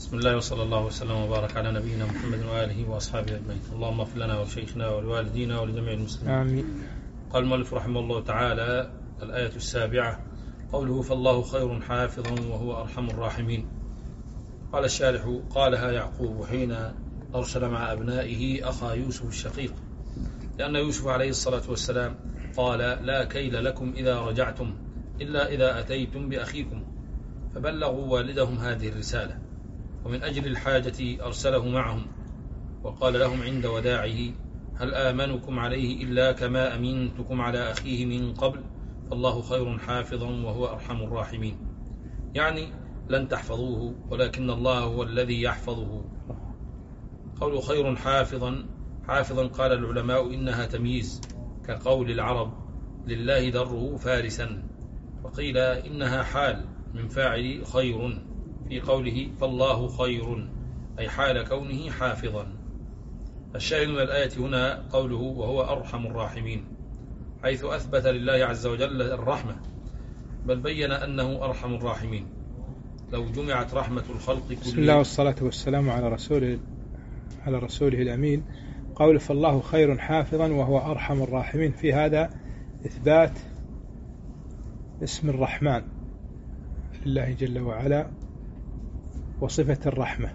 بسم الله وصلى الله وسلم وبارك على نبينا محمد وآله وأصحابه أجمعين. اللهم اغفر لنا ولشيخنا ولوالدينا ولجميع المسلمين. آمين. قال المؤلف رحمه الله تعالى: الآية 7 قوله: فالله خير حافظا وهو أرحم الراحمين. قال الشارح: قالها يعقوب حين أرسل مع أبنائه أخا يوسف الشقيق، لأن يوسف عليه الصلاة والسلام قال: لا كيل لكم إذا رجعتم إلا إذا أتيتم بأخيكم، فبلغوا والدهم هذه الرسالة، ومن أجل الحاجة أرسله معهم، وقال لهم عند وداعه: هل آمنكم عليه إلا كما أمنتكم على أخيه من قبل، فالله خير حافظا وهو أرحم الراحمين. يعني لن تحفظوه ولكن الله هو الذي يحفظه. قول خير حافظا قال العلماء إنها تمييز، كقول العرب: لله دره فارسا، وقيل إنها حال من فاعل خير في قوله فالله خير، أي حال كونه حافظا. الشاهد من الآية هنا قوله وهو أرحم الراحمين، حيث أثبت لله عز وجل الرحمة، بل بين أنه أرحم الراحمين. لو جمعت رحمة الخلق كلهم. بسم الله والصلاة والسلام على رسوله الأمين. قول فالله خير حافظا وهو أرحم الراحمين، في هذا إثبات اسم الرحمن لله جل وعلا وصفة الرحمة.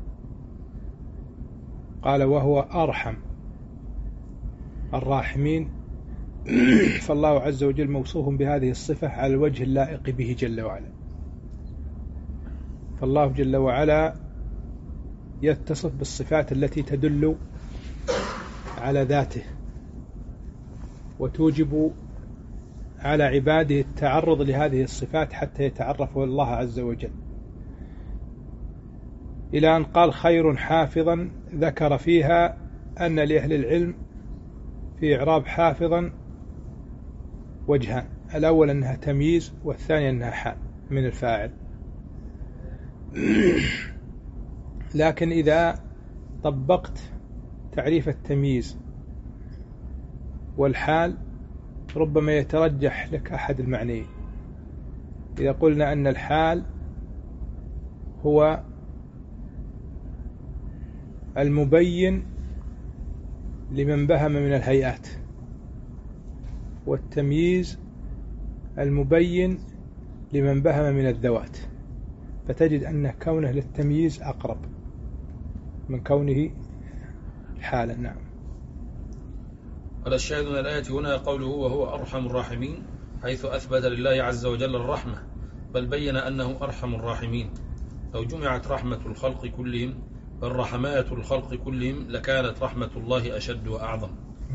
قال وهو أرحم الراحمين، فالله عز وجل موصوف بهذه الصفة على الوجه اللائق به جل وعلا. فالله جل وعلا يتصف بالصفات التي تدل على ذاته وتوجب على عباده التعرض لهذه الصفات حتى يتعرفوا الله عز وجل، إلى أن قال خير حافظا. ذكر فيها أن لأهل العلم في إعراب حافظا وجهان: الأول أنها تمييز، والثاني أنها حال من الفاعل. لكن إذا طبقت تعريف التمييز والحال ربما يترجح لك أحد المعنيين. إذا قلنا أن الحال هو المبين لمن بهم من الهيئات، والتمييز المبين لمن بهم من الذوات، فتجد أن كونه للتمييز أقرب من كونه حالا. نعم. قال الشاهد من الآية هنا قوله وهو أرحم الراحمين، حيث أثبت لله عز وجل الرحمة، بل بين أنه أرحم الراحمين. لو جمعت رحمة الخلق كلهم بل رحمات الخلق كلهم لكانت رحمة الله أشد وأعظم.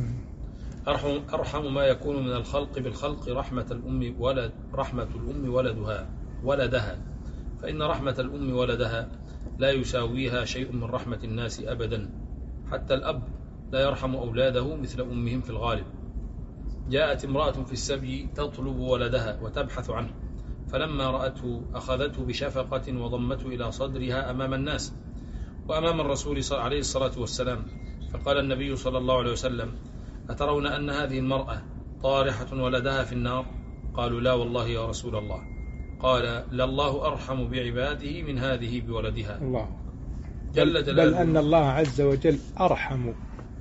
أرحم ما يكون من الخلق بالخلق رحمة الأم ولدها، فإن رحمة الأم ولدها لا يساويها شيء من رحمة الناس أبدا. حتى الأب لا يرحم أولاده مثل أمهم في الغالب. جاءت امرأة في السبي تطلب ولدها وتبحث عنه، فلما رأته أخذته بشفقة وضمته إلى صدرها أمام الناس وأمام الرسول عليه الصلاة والسلام، فقال النبي صلى الله عليه وسلم: أترون أن هذه المرأة طارحة ولدها في النار؟ قالوا: لا والله يا رسول الله. قال: لله أرحم بعباده من هذه بولدها. الله جل جلاله. بل أن الله عز وجل أرحم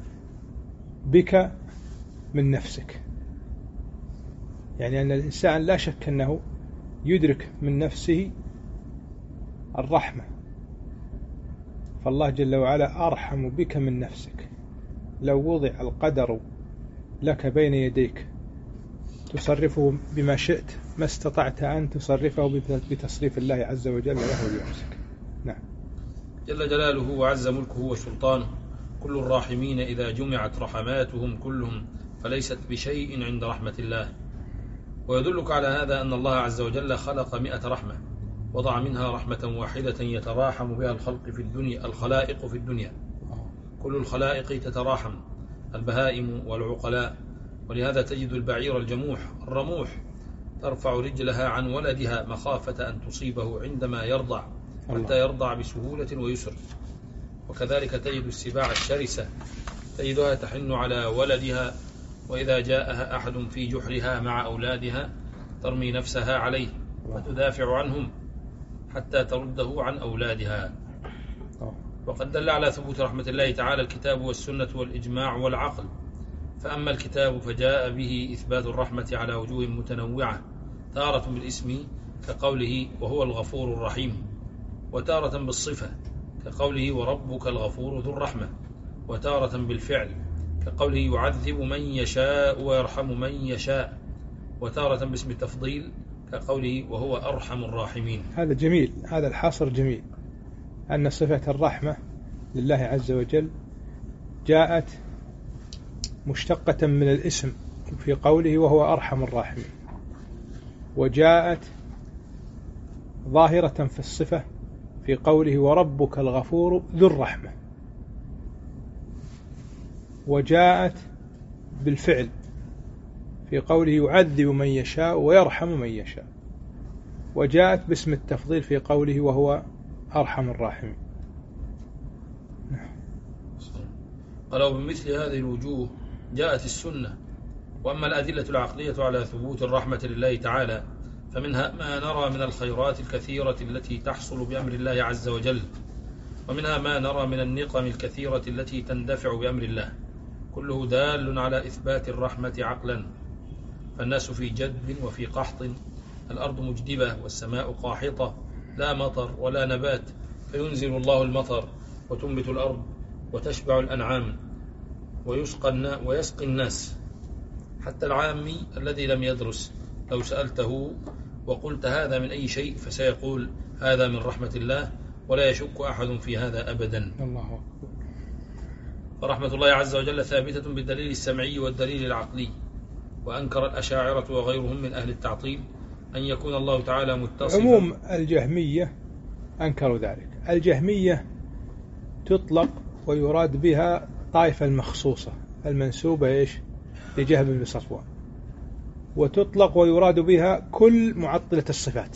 بك من نفسك، يعني أن الإنسان لا شك أنه يدرك من نفسه الرحمة، فالله جل وعلا أرحم بك من نفسك. لو وضع القدر لك بين يديك تصرفه بما شئت ما استطعت أن تصرفه بتصريف الله عز وجل له لنفسك. نعم. جل جلاله وعز ملكه وسلطانه، كل الراحمين إذا جمعت رحماتهم كلهم فليست بشيء عند رحمة الله. ويدلك على هذا أن الله عز وجل خلق 100 رحمة، وضع منها رحمة واحدة يتراحم بها الخلائق في الدنيا. كل الخلائق تتراحم، البهائم والعقلاء. ولهذا تجد البعير الجموح الرموح ترفع رجلها عن ولدها مخافة أن تصيبه عندما يرضع، حتى يرضع بسهولة ويسر. وكذلك تجد السباع الشرسة تجدها تحن على ولدها، وإذا جاءها أحد في جحرها مع أولادها ترمي نفسها عليه وتدافع عنهم حتى ترده عن أولادها. وقد دل على ثبوت رحمة الله تعالى الكتاب والسنة والإجماع والعقل. فأما الكتاب فجاء به إثبات الرحمة على وجوه متنوعة، تارة بالاسم كقوله وهو الغفور الرحيم، وتارة بالصفة كقوله وربك الغفور ذو الرحمة، وتارة بالفعل كقوله يعذب من يشاء ويرحم من يشاء، وتارة باسم التفضيل كقوله وهو أرحم الراحمين. هذا جميل، هذا الحصر جميل، أن صفة الرحمة لله عز وجل جاءت مشتقة من الاسم في قوله وهو أرحم الراحمين، وجاءت ظاهرة في الصفة في قوله وربك الغفور ذو الرحمة، وجاءت بالفعل في قوله يعذب من يشاء ويرحم من يشاء، وجاءت باسم التفضيل في قوله وهو أرحم الراحمين. قالوا بمثل هذه الوجوه جاءت السنة. وأما الأدلة العقلية على ثبوت الرحمة لله تعالى فمنها ما نرى من الخيرات الكثيرة التي تحصل بأمر الله عز وجل، ومنها ما نرى من النقم الكثيرة التي تندفع بأمر الله، كله دال على إثبات الرحمة عقلا. فالناس في جدب وفي قحط، الأرض مجدبة والسماء قاحطة، لا مطر ولا نبات، فينزل الله المطر وتنبت الأرض وتشبع الأنعام ويسقي الناس. حتى العامي الذي لم يدرس لو سألته وقلت هذا من أي شيء فسيقول هذا من رحمة الله، ولا يشك أحد في هذا أبدا. الله أكبر. فرحمة الله عز وجل ثابتة بالدليل السمعي والدليل العقلي. وأنكر الأشاعرة وغيرهم من أهل التعطيل أن يكون الله تعالى متصفا. عموم الجهمية أنكروا ذلك. الجهمية تطلق ويراد بها طائفة المخصوصة المنسوبة لجهم بن صفوان، وتطلق ويراد بها كل معطلة الصفات،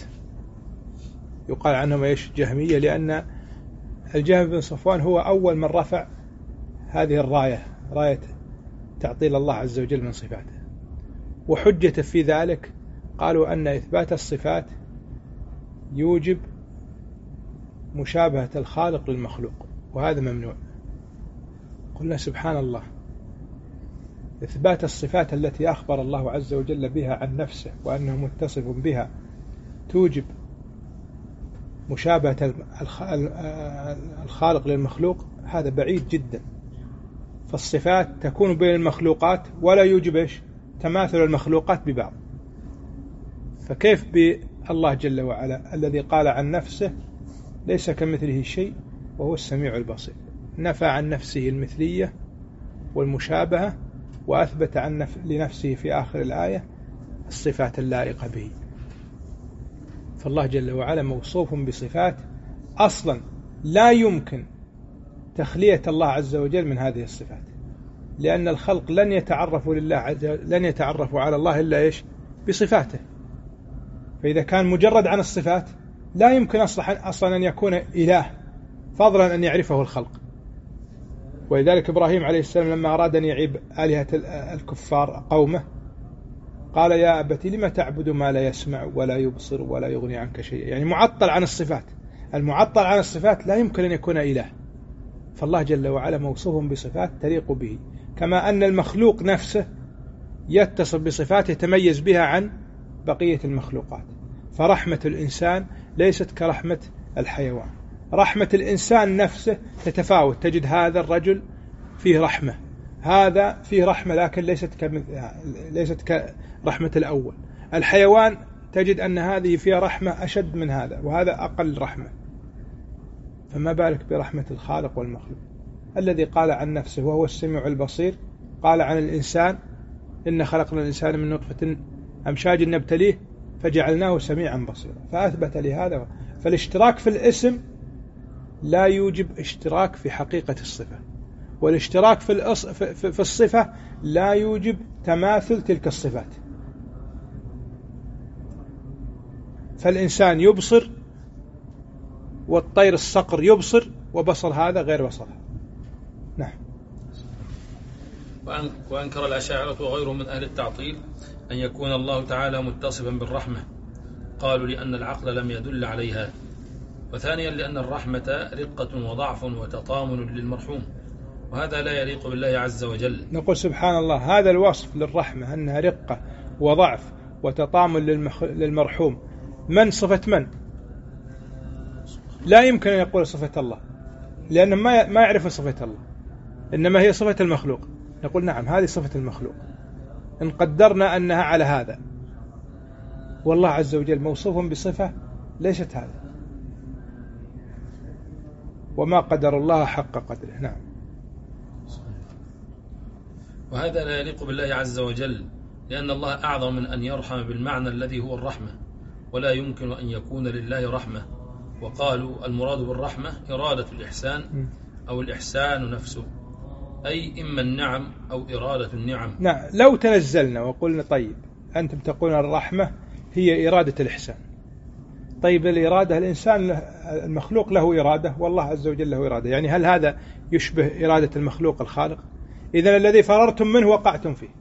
يقال عنهم جهمية، لأن الجهم بن صفوان هو أول من رفع هذه الراية، راية تعطيل الله عز وجل من صفاته. وحجة في ذلك قالوا أن إثبات الصفات يوجب مشابهة الخالق للمخلوق، وهذا ممنوع. قلنا سبحان الله، إثبات الصفات التي أخبر الله عز وجل بها عن نفسه وأنه متصف بها توجب مشابهة الخالق للمخلوق، هذا بعيد جدا. فالصفات تكون بين المخلوقات ولا يوجب تماثل المخلوقات ببعض. فكيف بالله جل وعلا الذي قال عن نفسه ليس كمثله شيء وهو السميع البصير، نفى عن نفسه المثلية والمشابهة، وأثبت لنفسه في آخر الآية الصفات اللائقة به. فالله جل وعلا موصوف بصفات أصلا لا يمكن تخلية الله عز وجل من هذه الصفات، لأن الخلق لن يتعرفوا لله عز وجل، لن يتعرفوا على الله إلا بصفاته. فإذا كان مجرد عن الصفات لا يمكن أصلا أن يكون إله، فضلا أن يعرفه الخلق. ولذلك إبراهيم عليه السلام لما أراد أن يعيب آلهة الكفار قومه قال يا أبت لم تعبد ما لا يسمع ولا يبصر ولا يغني عنك شيئا، يعني معطل عن الصفات. المعطل عن الصفات لا يمكن أن يكون إله. فالله جل وعلا موصوف بصفات تليق به، كما أن المخلوق نفسه يتصف بصفات يتميز بها عن بقية المخلوقات. فرحمة الإنسان ليست كرحمة الحيوان. رحمة الإنسان نفسه تتفاوت، تجد هذا الرجل فيه رحمة، هذا فيه رحمة، لكن ليست كرحمة الأول. الحيوان تجد أن هذه فيها رحمة أشد من هذا، وهذا أقل رحمة. فما بالك برحمة الخالق والمخلوق الذي قال عن نفسه وهو السميع البصير. قال عن الإنسان إن خلقنا الإنسان من نطفة أمشاج نبتليه فجعلناه سميعا بصيرا، فأثبت لهذا. فالاشتراك في الاسم لا يوجب اشتراك في حقيقة الصفة، والاشتراك في الصفة لا يوجب تماثل تلك الصفات. فالإنسان يبصر والطير الصقر يبصر، وبصر هذا غير بصره. نعم. وأنكر الأشاعرة وغيرهم من أهل التعطيل أن يكون الله تعالى متصفا بالرحمة، قالوا لأن العقل لم يدل عليها، وثانيا لأن الرحمة رقة وضعف وتطامن للمرحوم، وهذا لا يليق بالله عز وجل. نقول سبحان الله، هذا الوصف للرحمة أنها رقة وضعف وتطامن للمرحوم، من صفة من؟ لا يمكن أن يقول صفة الله، لأنه ما يعرف صفة الله، إنما هي صفة المخلوق. نقول نعم، هذه صفة المخلوق إن قدرنا أنها على هذا، والله عز وجل موصوف بصفة ليست هذا، وما قدر الله حق قدره. نعم. وهذا لا يليق بالله عز وجل، لأن الله أعظم من أن يرحم بالمعنى الذي هو الرحمة، ولا يمكن أن يكون لله رحمة. وقالوا المراد بالرحمة إرادة الإحسان أو الإحسان نفسه، أي إما النعم أو إرادة النعم. نعم، لو تنزلنا وقلنا طيب أنتم تقولون الرحمة هي إرادة الإحسان، طيب الإرادة الإنسان المخلوق له إرادة والله عز وجل له إرادة، يعني هل هذا يشبه إرادة المخلوق الخالق؟ إذن الذي فررتم منه وقعتم فيه،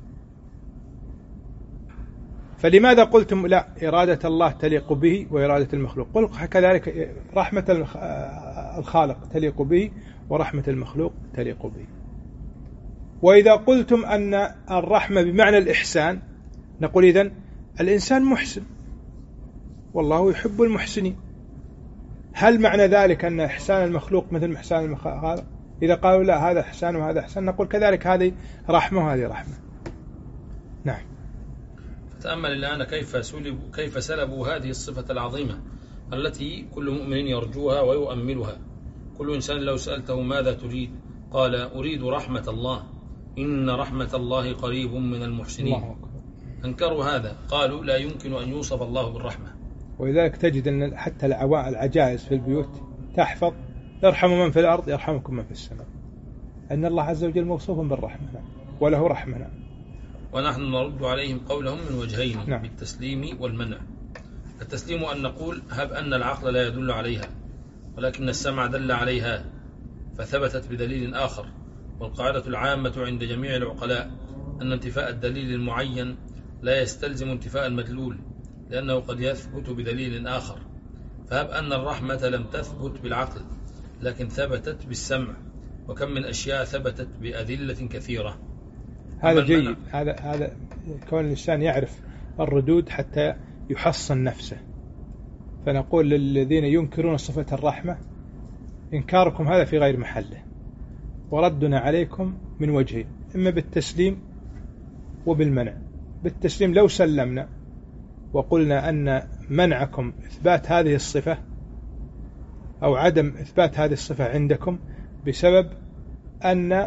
فلماذا قلتم لا إرادة الله تليق به وإرادة المخلوق؟ قل كذلك رحمة الخالق تليق به ورحمة المخلوق تليق به. وإذا قلتم أن الرحمة بمعنى الإحسان، نقول إذن الإنسان محسن والله يحب المحسنين، هل معنى ذلك أن إحسان المخلوق مثل إحسان الخالق؟ إذا قالوا لا هذا إحسان وهذا إحسان، نقول كذلك هذه رحمة وهذه رحمة. نعم. فتأمل الآن كيف سلبوا هذه الصفة العظيمة التي كل مؤمن يرجوها ويؤملها. كل إنسان لو سألته ماذا تريد قال أريد رحمة الله، إن رحمة الله قريب من المحسنين. أنكروا هذا، قالوا لا يمكن أن يوصف الله بالرحمة. ولذلك تجد أن حتى العجائز في البيوت تحفظ يرحم من في الأرض يرحمكم من في السماء، أن الله عز وجل موصوف بالرحمة وله رحمة. ونحن نرد عليهم قولهم من وجهين، نعم. بالتسليم والمنع. التسليم أن نقول هب أن العقل لا يدل عليها ولكن السمع دل عليها فثبتت بدليل آخر، والقاعدة العامة عند جميع العقلاء أن انتفاء الدليل المعين لا يستلزم انتفاء المدلول، لأنه قد يثبت بدليل آخر. فهب أن الرحمة لم تثبت بالعقل لكن ثبتت بالسمع، وكم من أشياء ثبتت بأدلة كثيرة. هذا جيد، هذا كون الإنسان يعرف الردود حتى يحصن نفسه. فنقول للذين ينكرون صفة الرحمة إنكاركم هذا في غير محله، وردنا عليكم من وجهين، إما بالتسليم وبالمنع. بالتسليم لو سلمنا وقلنا أن منعكم إثبات هذه الصفة أو عدم إثبات هذه الصفة عندكم بسبب أن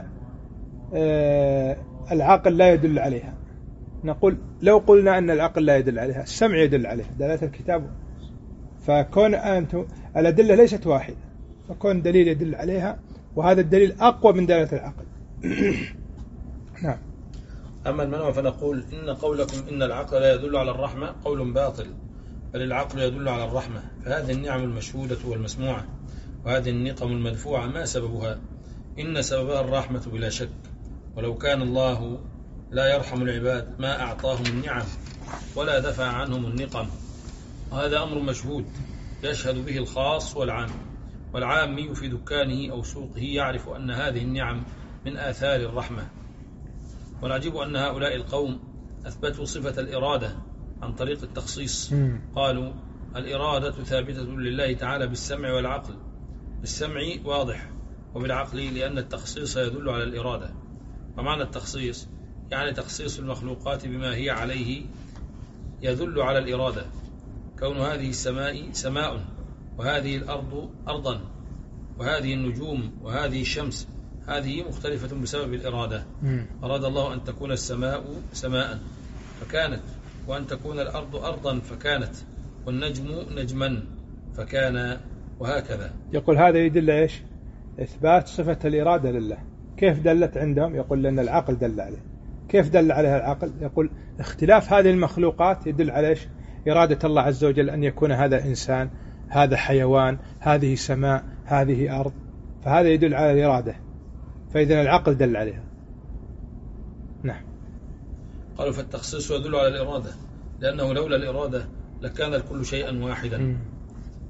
العقل لا يدل عليها، نقول لو قلنا أن العقل لا يدل عليها السمع يدل عليها، دلالة الكتاب. فكون أنتم الأدلة ليست واحدة، فكون دليل يدل عليها وهذا الدليل أقوى من دلالة العقل. نعم. أما المنع فنقول إن قولكم إن العقل لا يدل على الرحمة قول باطل، بل العقل يدل على الرحمة. فهذه النعم المشهودة والمسموعة وهذه النقم المدفوعة ما سببها؟ إن سببها الرحمة بلا شك، ولو كان الله لا يرحم العباد ما أعطاهم النعم ولا دفع عنهم النقم، وهذا أمر مشهود يشهد به الخاص والعام، والعامي في دكانه أو سوقه يعرف أن هذه النعم من آثار الرحمة. والعجيب أن هؤلاء القوم أثبتوا صفة الإرادة عن طريق التخصيص. قالوا الإرادة ثابتة لله تعالى بالسمع والعقل، بالسمع واضح وبالعقل لأن التخصيص يدل على الإرادة. ومعنى التخصيص يعني تخصيص المخلوقات بما هي عليه يدل على الإرادة، كون هذه السماء سماء وهذه الأرض أرضا وهذه النجوم وهذه الشمس هذه مختلفة بسبب الإرادة. أراد الله أن تكون السماء سماء فكانت، وأن تكون الأرض أرضا فكانت، والنجم نجما فكان، وهكذا. يقول هذا يدل إيش؟ إثبات صفة الإرادة لله. كيف دلت عندهم؟ يقول لأن العقل دل عليه. كيف دل عليها العقل؟ يقول اختلاف هذه المخلوقات يدل على إيش؟ إرادة الله عز وجل أن يكون هذا إنسان، هذا حيوان، هذه سماء، هذه أرض، فهذا يدل على الإرادة، فإذا العقل دل عليها. نعم. قالوا فالتخصيص يدل على الإرادة، لأنه لولا الإرادة لكان الكل شيئا واحدا.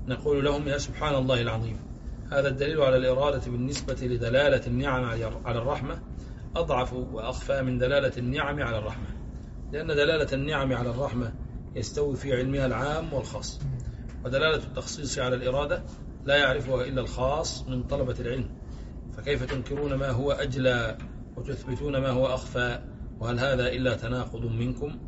نقول لهم يا سبحان الله العظيم. هذا الدليل على الإرادة بالنسبة لدلالة النعم على الرحمة أضعف وأخفى من دلالة النعم على الرحمة، لأن دلالة النعم على الرحمة يستوي في علمها العام والخاص، ودلالة التخصيص على الإرادة لا يعرفها إلا الخاص من طلبة العلم، فكيف تنكرون ما هو أجلى وتثبتون ما هو أخفى؟ وهل هذا إلا تناقض منكم؟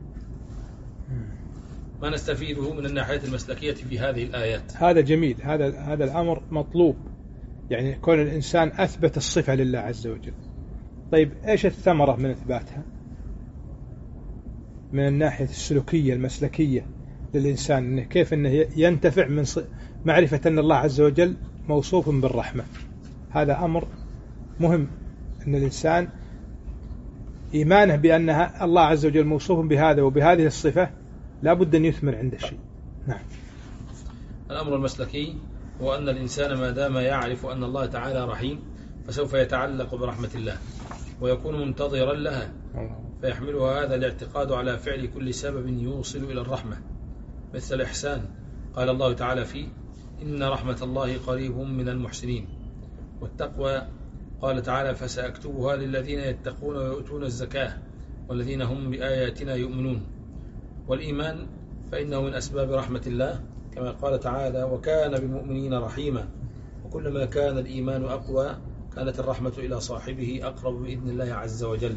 ما نستفيده من الناحية المسلكية في هذه الآيات؟ هذا جميل، هذا الأمر مطلوب، يعني كون الإنسان أثبت الصفة لله عز وجل. طيب إيش الثمرة من إثباتها من الناحية السلوكية المسلكية للإنسان؟ إنه كيف إنه ينتفع من معرفة أن الله عز وجل موصوف بالرحمة. هذا أمر مهم، أن الإنسان إيمانه بأن الله عز وجل موصوف بهذا وبهذه الصفة لا بد أن يثمر عنده شيء. نعم. الأمر المسلكي هو أن الإنسان ما دام يعرف أن الله تعالى رحيم فسوف يتعلق برحمة الله ويكون منتظرا لها، فيحملها هذا الاعتقاد على فعل كل سبب يوصل إلى الرحمة، مثل الإحسان. قال الله تعالى فيه: إن رحمة الله قريب من المحسنين. والتقوى قال تعالى: فسأكتبها للذين يتقون ويؤتون الزكاة والذين هم بآياتنا يؤمنون. والإيمان فإنه من أسباب رحمة الله، كما قال تعالى: وكان بالمؤمنين رحيما. وكلما كان الإيمان أقوى كانت الرحمة إلى صاحبه أقرب بإذن الله عز وجل.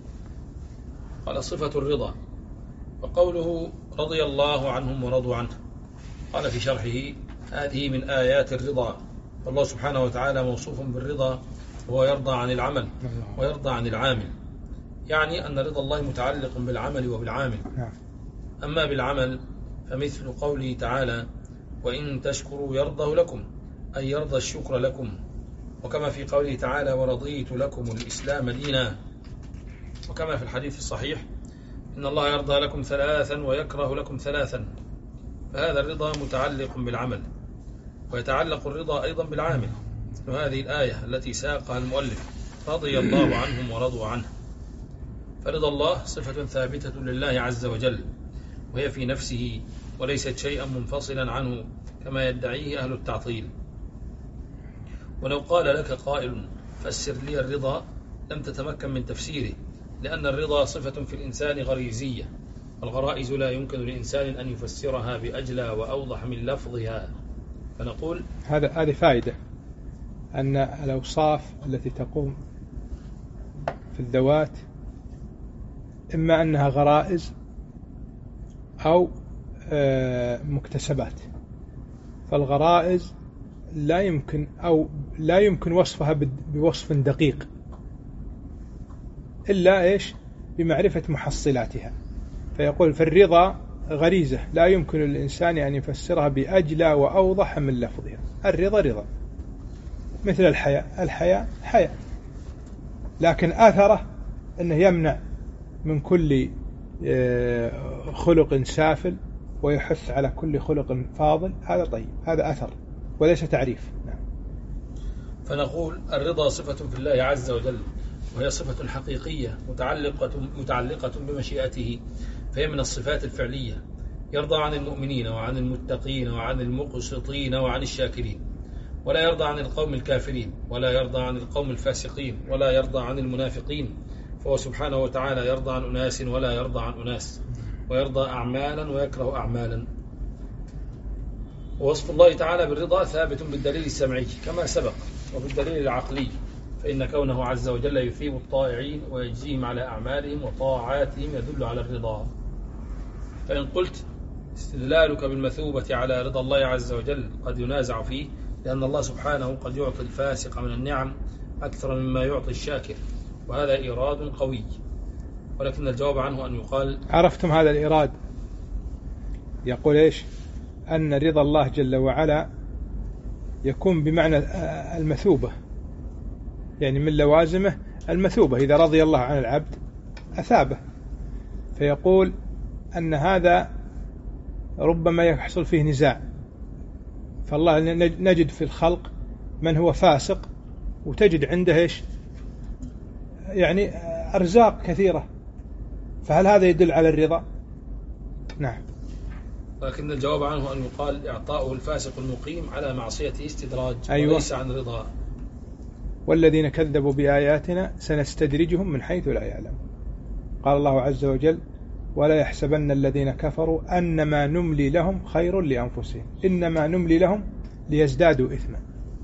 قال: صفة الرضا. وقوله رضي الله عنهم ورضوا عنه، قال في شرحه: هذه من آيات الرضا. والله سبحانه وتعالى موصوف بالرضا، وهو يرضى عن العمل ويرضى عن العامل، يعني أن رضا الله متعلق بالعمل وبالعامل. أما بالعمل فمثل قوله تعالى: وإن تشكروا يرضه لكم، أي يرضى الشكر لكم. وكما في قوله تعالى: ورضيت لكم الإسلام دينا. وكما في الحديث الصحيح: إن الله يرضى لكم ثلاثا ويكره لكم ثلاثا. فهذا الرضا متعلق بالعمل، ويتعلق الرضا أيضا بالعامل. وهذه الآية التي ساقها المؤلف: رضي الله عنهم ورضوا عنه. فرضا الله صفة ثابتة لله عز وجل، وهي في نفسه وليست شيئا منفصلا عنه كما يدعيه أهل التعطيل. ولو قال لك قائل: فسر لي الرضا، لم تتمكن من تفسيره، لأن الرضا صفة في الإنسان غريزية، والغرائز لا يمكن لإنسان أن يفسرها بأجلى وأوضح من لفظها. فنقول هذه فائدة، أن الأوصاف التي تقوم في الذوات إما أنها غرائز أو مكتسبات. فالغرائز لا يمكن وصفها بوصف دقيق إلا إيش؟ بمعرفة محصلاتها. فيقول: في الرضا غريزة لا يمكن للإنسان أن يفسرها بأجلى وأوضح من لفظها. الرضا رضا، مثل الحياء حياء، لكن آثره أنه يمنع من كل خلق سافل ويحث على كل خلق فاضل. هذا طيب، هذا أثر وليس تعريف. نعم. فنقول: الرضا صفة في الله عز وجل، وهي صفة حقيقية متعلقة بمشيئته، فهي من الصفات الفعلية. يرضى عن المؤمنين وعن المتقين وعن المقسطين وعن الشاكرين، ولا يرضى عن القوم الكافرين، ولا يرضى عن القوم الفاسقين، ولا يرضى عن المنافقين. فهو سبحانه وتعالى يرضى عن أناس ولا يرضى عن أناس، ويرضى أعمالا ويكره أعمالا. ووصف الله تعالى بالرضا ثابت بالدليل السمعي كما سبق، وبالدليل العقلي، فإن كونه عز وجل يثيب الطائعين ويجزيهم على أعمالهم وطاعاتهم يدل على الرضا. فإن قلت استدلالك بالمثوبة على رضا الله عز وجل قد ينازع فيه، لأن الله سبحانه قد يعطي الفاسق من النعم أكثر مما يعطي الشاكر، وهذا إيراد قوي، ولكن الجواب عنه أن يقال: عرفتم هذا الإيراد؟ يقول إيش؟ أن رضا الله جل وعلا يكون بمعنى المثوبة، يعني من لوازمه المثوبة. إذا رضي الله عن العبد أثابه. فيقول أن هذا ربما يحصل فيه نزاع. فالله نجد في الخلق من هو فاسق وتجد عنده إيش؟ يعني أرزاق كثيرة. فهل هذا يدل على الرضا؟ نعم. لكن الجواب عنه أن يقال إعطاؤه الفاسق المقيم على معصيته استدراج، أيوة. وليس عن رضا. والذين كذبوا بآياتنا سنستدرجهم من حيث لا يعلم. قال الله عز وجل: ولا يحسبن الذين كفروا أنما نملي لهم خير لأنفسهم إنما نملي لهم ليزدادوا إثما.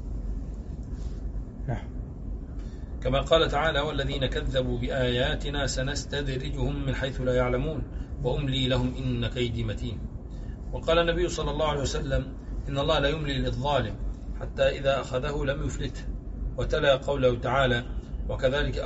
كما قال تعالى: والذين كذبوا بآياتنا سنستدرجهم من حيث لا يعلمون وأملي لهم إن كيدي متين. وقال النبي صلى الله عليه وسلم: إن الله لا يملي للظالم حتى إذا أخذه لم يفلته. وتلا قوله تعالى: وكذلك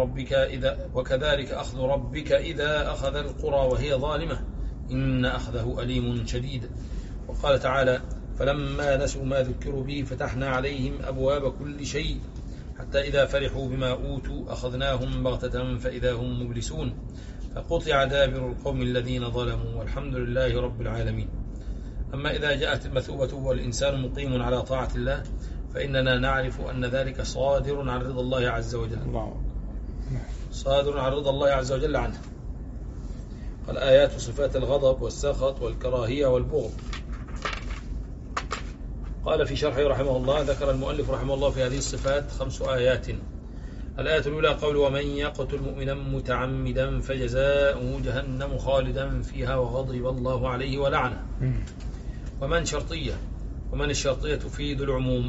أخذ ربك إذا أخذ القرى وهي ظالمة إن أخذه أليم شديد. وقال تعالى: فلما نسوا ما ذكروا به فتحنا عليهم أبواب كل شيء حتى إذا فرحوا بما أوتوا أخذناهم بغتة فإذا هم مبلسون فقطع دابر القوم الذين ظلموا والحمد لله رب العالمين. أما إذا جاءت المثوبة والإنسان مقيم على طاعة الله فإننا نعرف أن ذلك صادر عن رضا الله عز وجل، صادر عن رضا الله عز وجل عنه. قال: آيات صفات الغضب والسخط والكراهية والبغض. قال في شرحه رحمه الله: ذكر المؤلف رحمه الله في هذه الصفات 5 آيات. الآية الأولى قول: ومن يقتل مؤمنا متعمدا فجزاؤه جهنم خالدا فيها وغضب الله عليه ولعنه. ومن شرطية، ومن الشرطية تفيد العموم.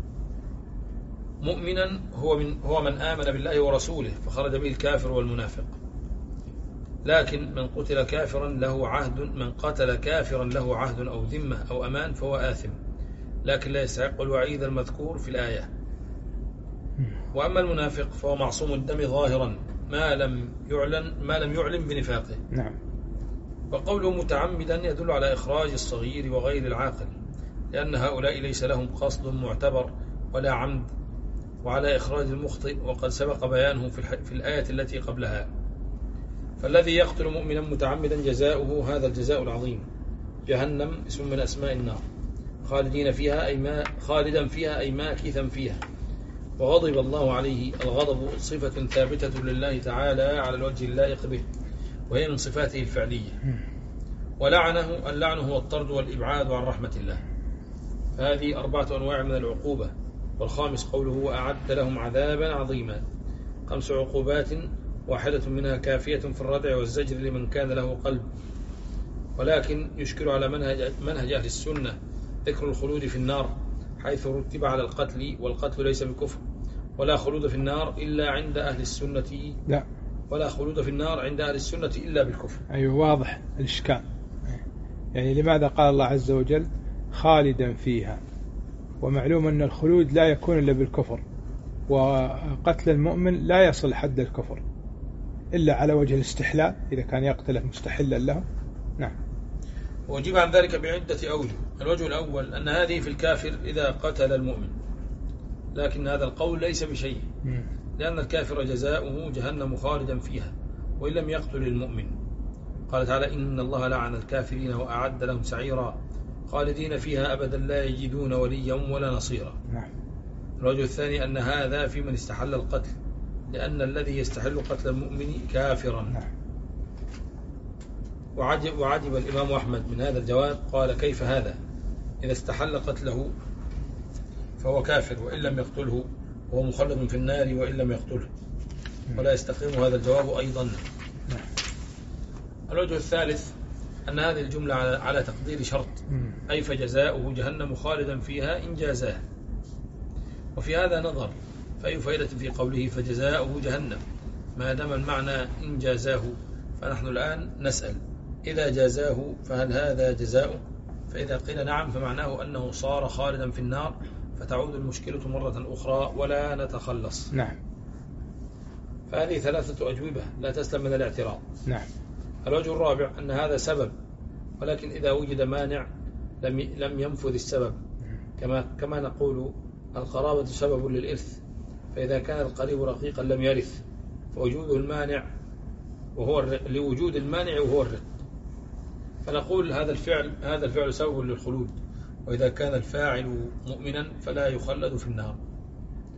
مؤمنا هو من آمن بالله ورسوله فخرج به الكافر والمنافق. لكن من قتل كافرا له عهد أو ذمة أو أمان فهو آثم، لكن لا يستحق الوعيد المذكور في الآية. وأما المنافق فهو معصوم الدم ظاهرا ما لم يعلن بنفاقه. نعم. وقوله متعمدا يدل على إخراج الصغير وغير العاقل، لأن هؤلاء ليس لهم قصد معتبر ولا عمد، وعلى إخراج المخطئ وقد سبق بيانه في الآية التي قبلها. فالذي يقتل مؤمنا متعمدا جزاؤه هذا الجزاء العظيم جهنم، اسم من أسماء النار، خالدا فيها أي ماكثا فيها. وغضب الله عليه، الغضب صفة ثابتة لله تعالى على الوجه اللائق به، وهي من صفاته الفعلية. ولعنه، اللعن هو الطرد والإبعاد عن رحمة الله. هذه 4 أنواع من العقوبة. والخامس قوله: وأعد لهم عذابا عظيما. 5 عقوبات، واحدة منها كافية في الردع والزجر لمن كان له قلب. ولكن يشكل على منهج أهل السنة ذكر الخلود في النار، حيث رتب على القتل، والقتل ليس بكفر. ولا خلود في النار إلا عند أهل السنة، لا، ولا خلود في النار عند أهل السنة إلا بالكفر. أيوة، واضح الإشكال. يعني لماذا قال الله عز وجل خالدا فيها؟ ومعلوم أن الخلود لا يكون إلا بالكفر، وقتل المؤمن لا يصل حد الكفر إلا على وجه الاستحلال، إذا كان يقتله مستحلا له. نعم. وأجيب عن ذلك بعدة أوجه. الوجه الأول أن هذه في الكافر إذا قتل المؤمن، لكن هذا القول ليس بشيء، لأن الكافر جزاؤه جهنم خالدا فيها وإن لم يقتل المؤمن. قال تعالى: إن الله لعن الكافرين وأعد لهم سعيرا خالدين فيها أبدا لا يجدون وليا ولا نصيرا. الوجه الثاني أن هذا في من استحل القتل، لأن الذي يستحل قتل المؤمن كافرا. وعجب الإمام أحمد من هذا الجواب، قال: كيف هذا؟ إذا استحل قتله فهو كافر وإن لم يقتله، وهو مخلد في النار وإن لم يقتله. ولا يستقيم هذا الجواب أيضا. الوجه الثالث أن هذه الجملة على تقدير شرط، أي فجزاؤه جهنم خالدا فيها إن جازاه. وفي هذا نظر، فأي فائدة في قوله فجزاؤه جهنم ما دام المعنى إن جازاه؟ فنحن الآن نسأل: إذا جازاه فهل هذا جزاؤه؟ فإذا قيل نعم فمعناه أنه صار خالدا في النار، فتعود المشكلة مرة أخرى ولا نتخلص. نعم. فهذه 3 أجوبة لا تسلم من الاعتراض. نعم. الوجه الرابع أن هذا سبب، ولكن إذا وجد مانع لم ينفذ السبب، كما نقول القرابة سبب للإرث، فإذا كان القريب رقيقا لم يرث، فوجوده المانع لوجود المانع وهو الرق. فنقول هذا الفعل سبب للخلود، وإذا كان الفاعل مؤمنا فلا يخلد في النار.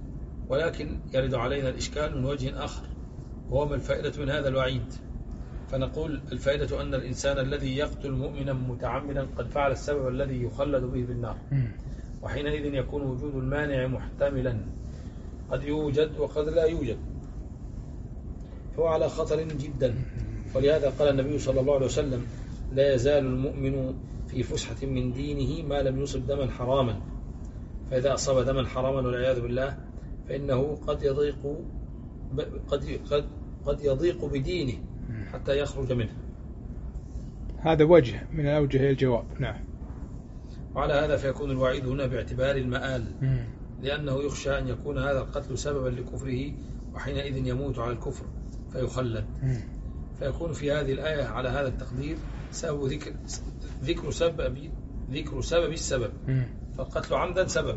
ولكن يرد علينا الإشكال من وجه آخر، وهو ما الفائدة من هذا الوعيد؟ فنقول الفائدة أن الإنسان الذي يقتل مؤمنا متعمدا قد فعل السبب الذي يخلد به بالنار، وحينئذ يكون وجود المانع محتملا، قد يوجد وقد لا يوجد، فهو على خطر جدا. ولهذا قال النبي صلى الله عليه وسلم: لا يزال المؤمن في فسحة من دينه ما لم يصب دما حراما، فإذا أصاب دما حراما والعياذ بالله فإنه قد يضيق بدينه حتى يخرج منه. هذا وجه من أوجه الجواب. نعم. وعلى هذا فيكون الوعيد هنا باعتبار المآل، لأنه يخشى أن يكون هذا القتل سببا لكفره، وحينئذ يموت على الكفر فيخلد. فيكون في هذه الآية على هذا التقدير سبب ذكر سبب السبب، فالقتل عمدا سبب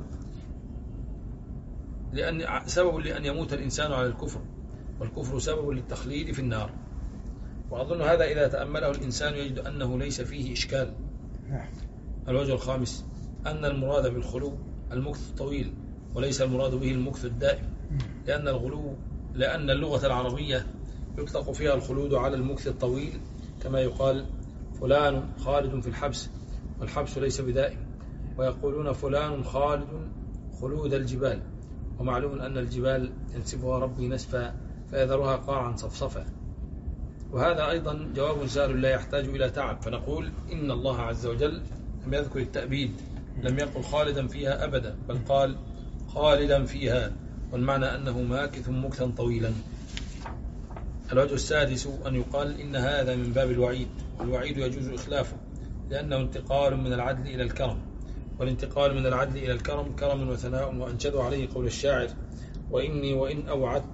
لأن يموت الإنسان على الكفر، والكفر سبب للتخليد في النار. وأظن هذا إذا تأمله الإنسان يجد أنه ليس فيه إشكال. الوجه الخامس أن المراد بالخلو المكث الطويل، وليس المراد به المكث الدائم، لأن اللغة العربية يطلق فيها الخلود على المكث الطويل، كما يقال فلان خالد في الحبس، والحبس ليس بدائم. ويقولون فلان خالد خلود الجبال، ومعلوم أن الجبال ينسفها ربي نسفا فيذرها قاعا صفصفا. وهذا أيضا جواب سهل لا يحتاج إلى تعب، فنقول إن الله عز وجل لم يذكر التأبيد، لم يقل خالدا فيها أبدا، بل قال خالدا فيها، والمعنى أنه ماكث مكثا طويلا. الوجه السادس أن يقال إن هذا من باب الوعيد، والوعيد يجوز إخلافه لأنه انتقال من العدل إلى الكرم، والانتقال من العدل إلى الكرم كرم وثناء. وأنشد عليه قول الشاعر: وإني وإن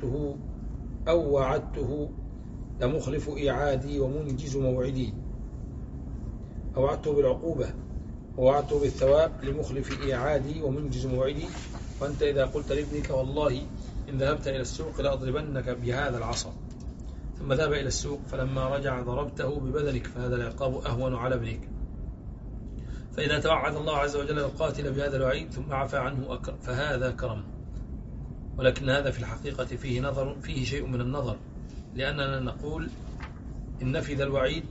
وعدته لمخلف إيعادي ومنجز موعدي. أوعدته بالعقوبة ووعدته بالثواب لمخلف إيعادي ومنجز موعدي. وأنت إذا قلت لابنك والله إن ذهبت إلى السوق لأضربنك بهذا العصا، ثم ذهب إلى السوق فلما رجع ضربته ببدنك، فهذا العقاب أهون على ابنك. فإذا توعد الله عز وجل القاتل بهذا الوعيد ثم عفى عنه فهذا كرم. ولكن هذا في الحقيقة فيه شيء من النظر، لأننا نقول إن نفذ الوعيد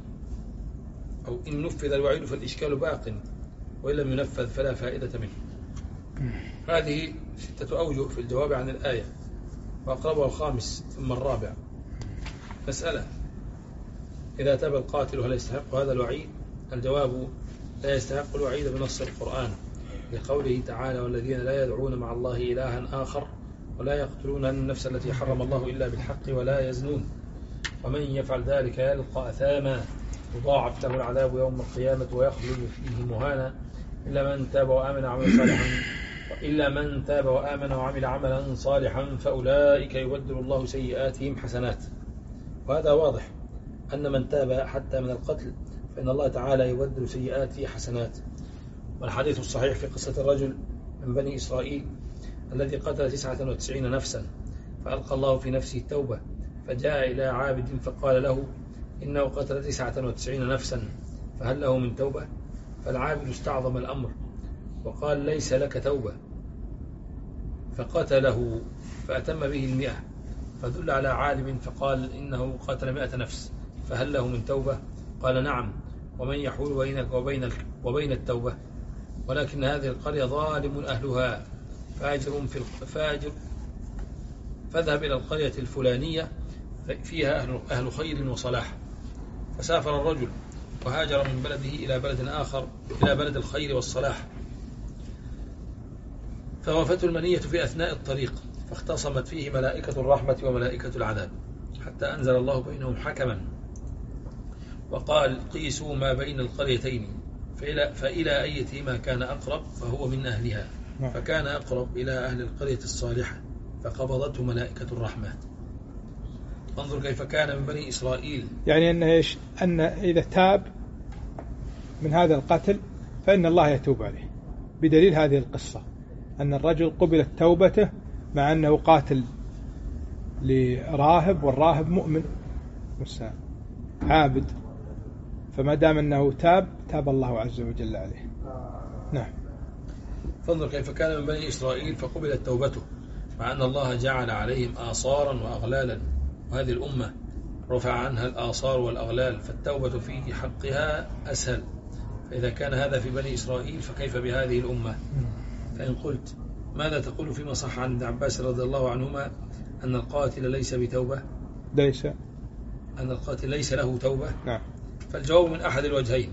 فالإشكال باق، وإن لم ينفذ فلا فائدة منه. هذه 6 أوجه في الجواب عن الآية، وأقربها الخامس ثم الرابع. مسألة: إذا تاب القاتل هل يستحق هذا الوعيد؟ الجواب: لا يستحق الوعيد بنص القرآن، لقوله تعالى: والذين لا يدعون مع الله إلها آخر ولا يقتلون النفس التي حرم الله إلا بالحق ولا يزنون ومن يفعل ذلك يلقى أثاما يضاعف له العذاب يوم القيامة ويخلد فيه مهانا إلا من تاب وآمن وعمل عملا صالحا فأولئك يبدل الله سيئاتهم حسنات. وهذا واضح أن من تاب حتى من القتل فإن الله تعالى يبدل سيئاته حسنات. والحديث الصحيح في قصة الرجل من بني إسرائيل الذي قتل 99 نفسا فألقى الله في نفسه التوبة، فجاء إلى عابد فقال له: إنه قتل 99 نفسا فهل له من توبة؟ فالعابد استعظم الأمر وقال: ليس لك توبة، فقتله فأتم به 100، فدل على عالم فقال: إنه قتل 100 نفس فهل له من توبة؟ قال: نعم، ومن يحول بينك وبين التوبة؟ ولكن هذه القرية ظالم أهلها فاجر، فاذهب إلى القرية الفلانية فيها أهل خير وصلاح. فسافر الرجل وهاجر من بلده إلى بلد آخر إلى بلد الخير والصلاح، فوافته المنية في أثناء الطريق، فاختصمت فيه ملائكة الرحمة وملائكة العذاب، حتى أنزل الله بينهم حكما وقال: قيسوا ما بين القريتين فإلى أيتهما كان أقرب فهو من أهلها، فكان أقرب إلى أهل القرية الصالحة فقبضته ملائكة الرحمة. انظر كيف كان من بني إسرائيل، يعني أن إذا تاب من هذا القتل فإن الله يتوب عليه، بدليل هذه القصة أن الرجل قبلت توبته مع أنه قاتل لراهب، والراهب مؤمن عابد، فما دام أنه تاب الله عز وجل عليه. نعم. فانظر كيف كان من بني إسرائيل فقبلت توبته مع أن الله جعل عليهم آثارا وأغلالا، وهذه الأمة رفع عنها الآثار والأغلال، فالتوبة في حقها أسهل. فإذا كان هذا في بني إسرائيل فكيف بهذه الأمة؟ فإن قلت ماذا تقول فيما صح عن ابن عباس رضي الله عنهما أن القاتل ليس بتوبة؟ أن القاتل ليس له توبة؟ نعم. فالجواب من أحد الوجهين: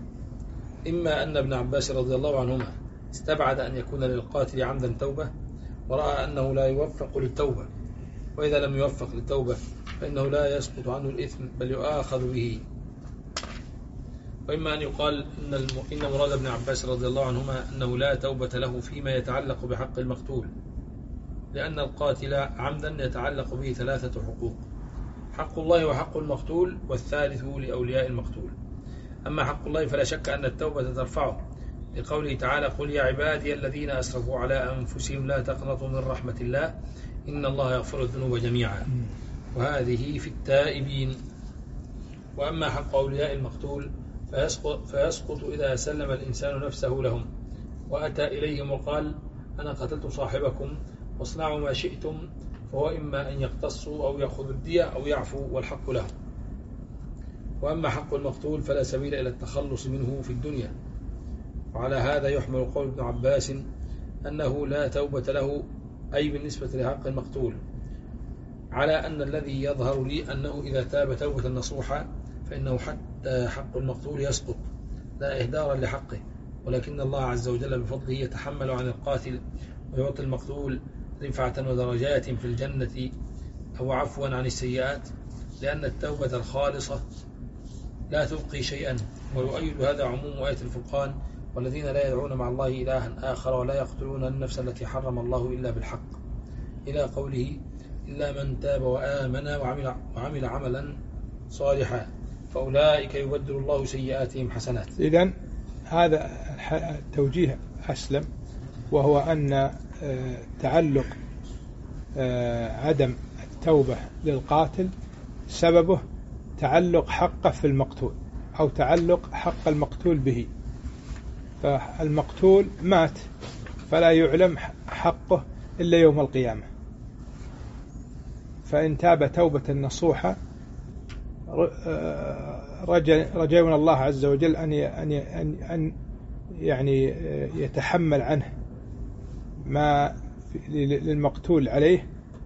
إما أن ابن عباس رضي الله عنهما استبعد أن يكون للقاتل عمدا توبة، ورأى أنه لا يوفق للتوبة، وإذا لم يوفق للتوبة فإنه لا يسقط عنه الإثم بل يؤاخذ به. وإما أن يقال إن مراد ابن عباس رضي الله عنهما أنه لا توبة له فيما يتعلق بحق المقتول، لأن القاتل عمدا يتعلق به 3 حقوق: حق الله وحق المقتول، والثالث لأولياء المقتول. أما حق الله فلا شك أن التوبة ترفعه، لقوله تعالى: قل يا عبادي الذين أسرفوا على أنفسهم لا تقنطوا من رحمة الله إن الله يغفر الذنوب جميعا، وهذه في التائبين. وأما حق أولياء المقتول فيسقط إذا سلم الإنسان نفسه لهم وأتى إليهم وقال: أنا قتلت صاحبكم واصنعوا ما شئتم، فهو إما أن يقتصوا أو يأخذوا الدية أو يعفوا والحق له. وأما حق المقتول فلا سبيل إلى التخلص منه في الدنيا. وعلى هذا يحمل قول ابن عباس أنه لا توبة له، أي بالنسبة لحق المقتول، على أن الذي يظهر لي أنه إذا تاب توبة نصوحة فإنه حتى حق المقتول يسقط، لا إهدارا لحقه، ولكن الله عز وجل بفضله يتحمل عن القاتل ويعطي المقتول رفعة ودرجات في الجنة أو عفوا عن السيئات، لأن التوبة الخالصة لا تبقي شيئا. ويؤيد هذا عموم آية الفرقان: والذين لا يدعون مع الله إلها آخر ولا يقتلون النفس التي حرم الله إلا بالحق، إلى قوله: إلا من تاب وآمن وعمل عملا صالحا فأولئك يبدل الله سيئاتهم حسنات. إذن هذا توجيه أسلم، وهو أن تعلق عدم التوبة للقاتل سببه تعلق حقه في المقتول، أو تعلق حق المقتول به. فالمقتول مات فلا يعلم حقه إلا يوم القيامة، فإن تاب توبة نصوحة رجونا الله عز وجل أن يعني يتحمل عنه ما للمقتول عليه،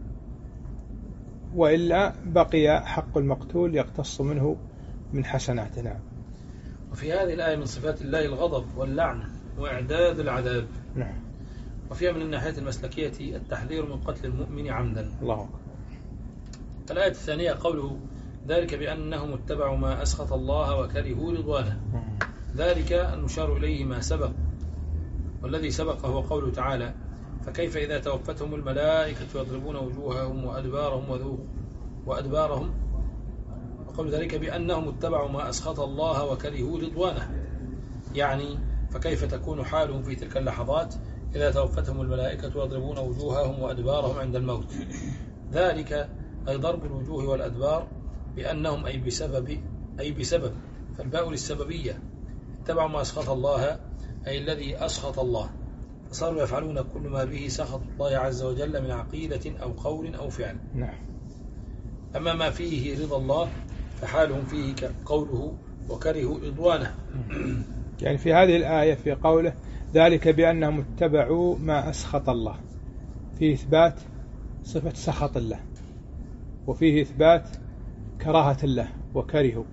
وإلا بقي حق المقتول يقتص منه من حسناته. نعم. وفي هذه الآية من صفات الله الغضب واللعن وإعداد العذاب. نعم. وفيها من الناحية المسلكية التحذير من قتل المؤمن عمدا. الله أكبر. الآية الثانية قوله: ذلك بأنهم اتبعوا ما أسخط الله وكرهوا رضوانه. ذلك المشار إليه ما سبق، والذي سبق هو قوله تعالى: فكيف إذا توفتهم الملائكة يضربون وجوههم وأدبارهم وقول ذلك بأنهم اتبعوا ما أسخط الله وكرهوا رضوانه، يعني فكيف تكون حالهم في تلك اللحظات إذا توفتهم الملائكة يضربون وجوههم وأدبارهم عند الموت. ذلك أي ضرب الوجوه والأدبار بأنهم أي بسبب فالباء للسببية، اتبعوا ما أسخط الله أي الذي أسخط الله، فصاروا يفعلون كل ما به سخط الله عز وجل من عقيدة أو قول أو فعل. نعم. أما ما فيه رضا الله فحالهم فيه كقوله وكرهوا رضوانه. يعني في هذه الآية في قوله ذلك بأنهم اتبعوا ما أسخط الله، فيه إثبات صفة سخط الله، وفيه إثبات كراهة الله وكرهوا.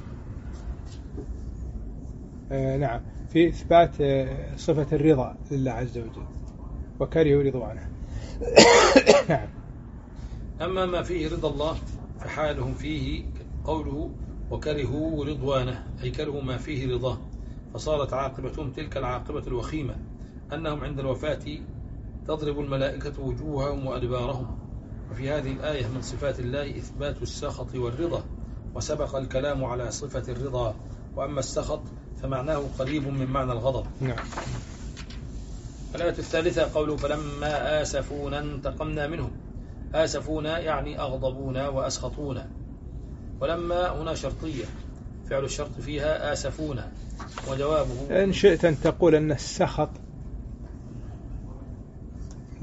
نعم، في إثبات صفة الرضا لله عز وجل وكرهوا رضوانه. نعم. أما ما فيه رضا الله فحالهم فيه قوله وكرهوا رضوانه أي كرهوا ما فيه رضاه، فصارت عاقبتهم تلك العاقبة الوخيمة أنهم عند الوفاة تضرب الملائكة وجوههم وأدبارهم. وفي هذه الآية من صفات الله إثبات السخط والرضا، وسبق الكلام على صفة الرضا، وأما السخط فمعناه قريب من معنى الغضب. نعم. الآية الثالثة قوله فلما آسفونا انتقمنا منهم. آسفونا يعني أغضبونا وأسخطونا، ولما هنا شرطية فعل الشرط فيها آسفونا، وجوابه إن شئت أن تقول أن السخط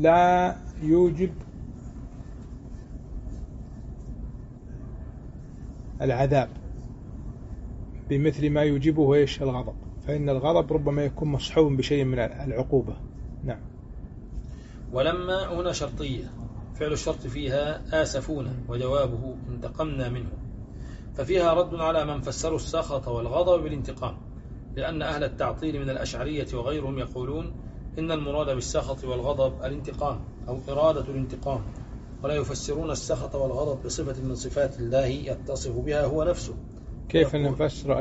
لا يوجب العذاب بمثل ما يوجبه إيش الغضب، فإن الغضب ربما يكون مصحوب بشيء من العقوبة. نعم. ولما هنا شرطية، فعل الشرط فيها آسفون، وجوابه انتقمنا منه، ففيها رد على من فسروا السخط والغضب بالانتقام، لأن أهل التعطيل من الأشعرية وغيرهم يقولون إن المراد بالسخط والغضب الانتقام أو إرادة الانتقام، ولا يفسرون السخط والغضب بصفة من صفات الله يتصف بها هو نفسه. كيف نفسر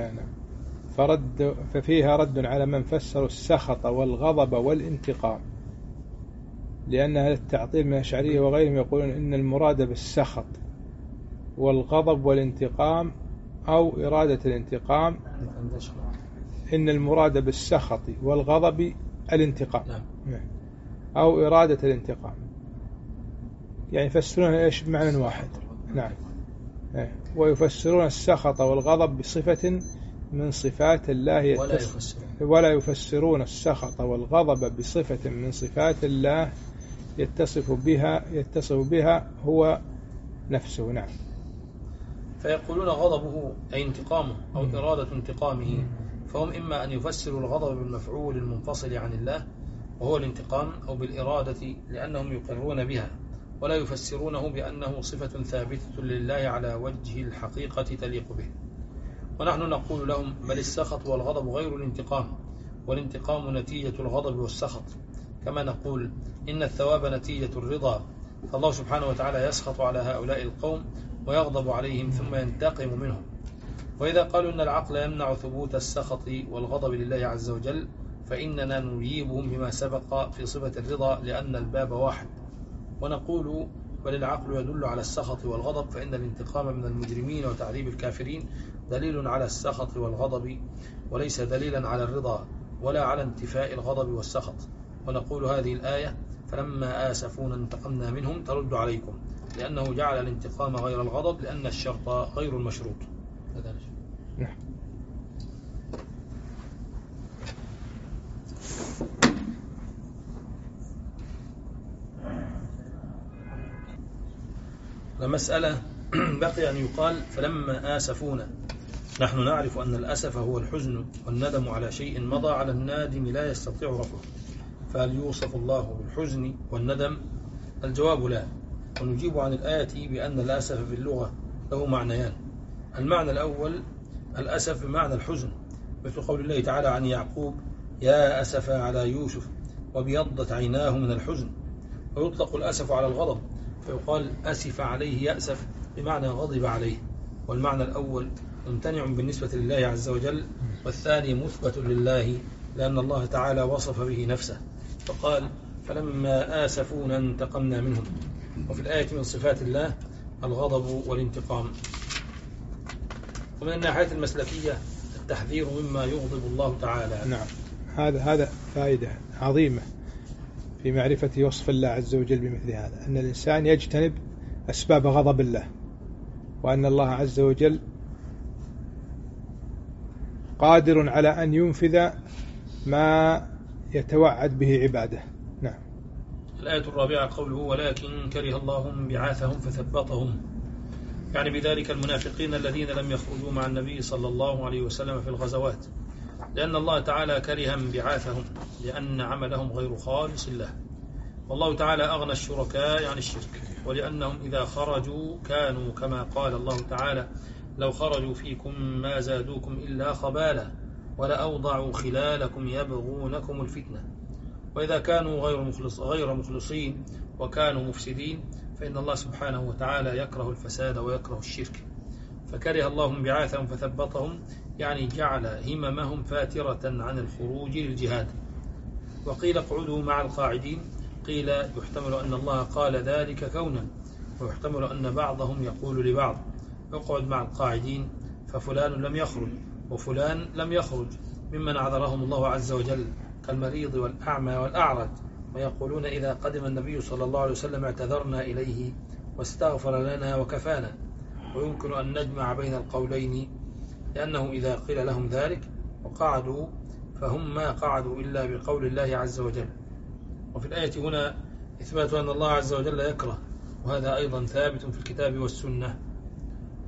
ففيها رد على من فسروا السخط والغضب والانتقام، لأن أهل التعطيل من الأشعرية وغيرهم يقولون إن المراد بالسخط والغضب والانتقام أو إرادة الانتقام، إن المراد بالسخط والغضب الانتقام أو إرادة الانتقام، يعني يفسرون إيش بمعنى واحد. نعم. ويفسرون السخط والغضب بصفة من صفات الله ولا يفسرون السخط والغضب بصفة من صفات الله يتصف بها هو نفسه. نعم. فيقولون غضبه أي انتقامه أو إرادة انتقامه، فهم إما أن يفسروا الغضب بالمفعول المنفصل عن الله وهو الانتقام، أو بالإرادة لأنهم يقرون بها، ولا يفسرونه بأنه صفة ثابتة لله على وجه الحقيقة تليق به. ونحن نقول لهم بل السخط والغضب غير الانتقام، والانتقام نتيجة الغضب والسخط، كما نقول إن الثواب نتيجة الرضا، فالله سبحانه وتعالى يسخط على هؤلاء القوم ويغضب عليهم ثم ينتقم منهم. وإذا قالوا إن العقل يمنع ثبوت السخط والغضب لله عز وجل، فإننا نجيبهم بما سبق في صفة الرضا لأن الباب واحد، ونقول بل العقل يدل على السخط والغضب، فإن الانتقام من المجرمين وتعذيب الكافرين دليل على السخط والغضب، وليس دليلا على الرضا ولا على انتفاء الغضب والسخط. ونقول هذه الآية فلما آسفونا انتقمنا منهم ترد عليكم، لأنه جعل الانتقام غير الغضب، لأن الشرط غير المشروط. نعم. المسألة بقي أن يقال فلما آسفونا. نحن نعرف أن الأسف هو الحزن والندم على شيء مضى على النادم لا يستطيع رفعه، فهل يوصف الله بالحزن والندم؟ الجواب لا. ونجيب عن الآية بأن الأسف في اللغة له معنيان. المعنى الأول الأسف بمعنى الحزن، مثل قول الله تعالى عن يعقوب يا أسف على يوسف وبيضت عيناه من الحزن. ويطلق الأسف على الغضب، فيقال أسف عليه يأسف بمعنى غضب عليه، والمعنى الأول ممتنع بالنسبة لله عز وجل، والثاني مثبت لله لأن الله تعالى وصف به نفسه فقال فلما آسفونا انتقمنا منهم. وفي الآية من صفات الله الغضب والانتقام. ومن الناحية المسلكية التحذير مما يغضب الله تعالى. نعم. هذا فائدة عظيمة في معرفة وصف الله عز وجل بمثل هذا، أن الإنسان يجتنب أسباب غضب الله، وأن الله عز وجل قادر على أن ينفذ ما يتوعد به عباده. نعم. الآية الرابعة قوله ولكن كره الله انبعاثهم فثبطهم، يعني بذلك المنافقين الذين لم يخرجوا مع النبي صلى الله عليه وسلم في الغزوات، لأن الله تعالى كره انبعاثهم لأن عملهم غير خالص له، والله تعالى أغنى الشركاء عن الشرك، ولأنهم إذا خرجوا كانوا كما قال الله تعالى لو خرجوا فيكم ما زادوكم إلا خبالا ولأوضعوا خلالكم يبغونكم الفتنة. وإذا كانوا غير مخلصين وكانوا مفسدين فإن الله سبحانه وتعالى يكره الفساد ويكره الشرك، فكره الله انبعاثهم فثبطهم، يعني جعل هممهم فاترة عن الخروج للجهاد. وقيل اقعدوا مع القاعدين، قيل يحتمل أن الله قال ذلك كونا، ويحتمل أن بعضهم يقول لبعض اقعد مع القاعدين، ففلان لم يخرج وفلان لم يخرج ممن عذرهم الله عز وجل كالمريض والأعمى والأعرج، ويقولون إذا قدم النبي صلى الله عليه وسلم اعتذرنا إليه واستغفر لنا وكفانا. ويمكن أن نجمع بين القولين، لأنه إذا قيل لهم ذلك وقعدوا فهم ما قعدوا إلا بقول الله عز وجل. وفي الآية هنا إثبات أن الله عز وجل يكره، وهذا أيضا ثابت في الكتاب والسنة.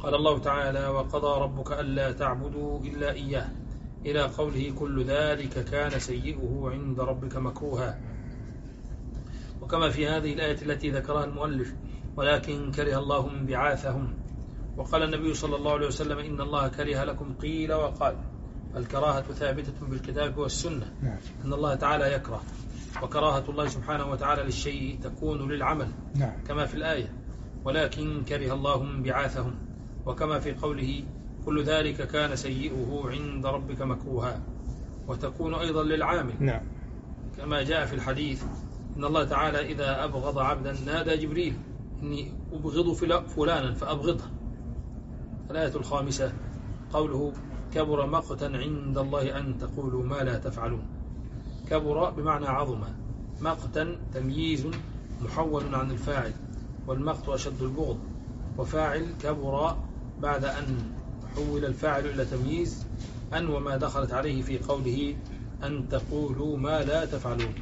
قال الله تعالى: وقضى ربك ألا تعبدوا إلا إياه، إلى قوله: كل ذلك كان سيئه عند ربك مكروها. وكما في هذه الآية التي ذكرها المؤلف: ولكن كره الله انبعاثهم. وقال النبي صلى الله عليه وسلم: إن الله كره لكم قيل وقال. الكراهة ثابتة بالكتاب والسنة، أن الله تعالى يكره، وكراهة الله سبحانه وتعالى للشيء تكون للعمل كما في الآية: ولكن كره الله انبعاثهم. وكما في قوله: كل ذلك كان سيئه عند ربك مكروها، وتكون أيضا للعامل كما جاء في الحديث: إن الله تعالى إذا أبغض عبدا نادى جبريل: إني أبغض فلانا فأبغضه. الآية الخامسة قوله: كبر مقتا عند الله أن تقولوا ما لا تفعلون. كبر بمعنى عظم، مقتا تمييز محول عن الفاعل، والمقت أشد البغض. وفاعل كبر بعد أن حول الفاعل إلى تمييز أن وما دخلت عليه في قوله أن تقولوا ما لا تفعلون.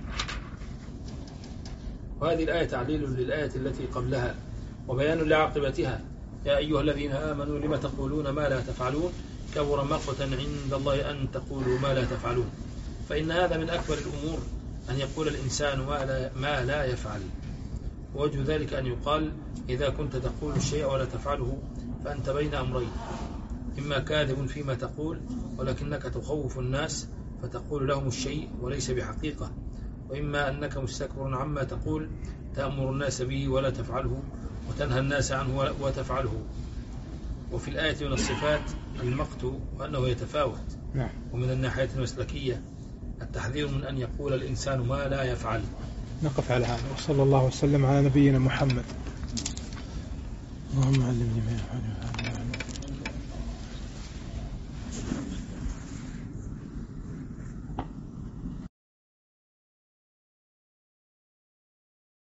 وهذه الآية تعليل للآية التي قبلها وبيان لعاقبتها: يا أيها الذين آمنوا لم تقولون ما لا تفعلون كبر مقتا عند الله أن تقولوا ما لا تفعلون. فإن هذا من أكبر الأمور أن يقول الإنسان ما لا يفعل. ووجه ذلك أن يقال: إذا كنت تقول الشيء ولا تفعله فأنت بين أمرين: إما كاذب فيما تقول ولكنك تخوف الناس فتقول لهم الشيء وليس بحقيقة، وإما أنك مستكبر عما تقول تأمر الناس به ولا تفعله، وتنهى الناس عنه وتفعله. وفي الآية من الصفات المقت وأنه يتفاوت. ومن الناحية المسلكية التحذير من أن يقول الإنسان ما لا يفعل. نقف على هذا، وصلى الله وسلم على نبينا محمد. اللهم علمني ما يفعل.